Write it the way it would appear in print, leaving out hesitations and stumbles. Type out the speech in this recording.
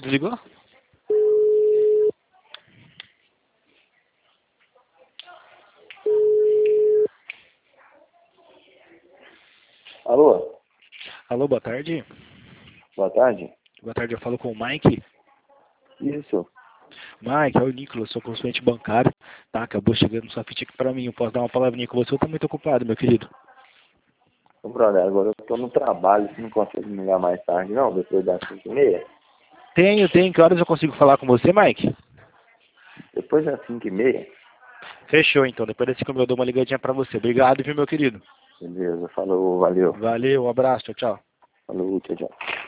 Desligou? Alô? Alô, boa tarde. Boa tarde. Boa tarde, eu falo com o Mike. Isso. Mike, é o Nicolas, sou consulente bancário. Tá, acabou chegando sua ficha aqui pra mim. Eu posso dar uma palavrinha com você? Eu tô muito ocupado, meu querido. Ô, brother, agora eu tô no trabalho, você não consegue me ligar mais tarde, não? Depois das 5h30? Tenho. Que horas eu consigo falar com você, Mike? Depois das 5h30? Fechou, então. Depois desse que eu dou uma ligadinha pra você. Obrigado, viu, meu querido? Beleza, falou, valeu. Valeu, um abraço, tchau, tchau. Falou, tchau, tchau.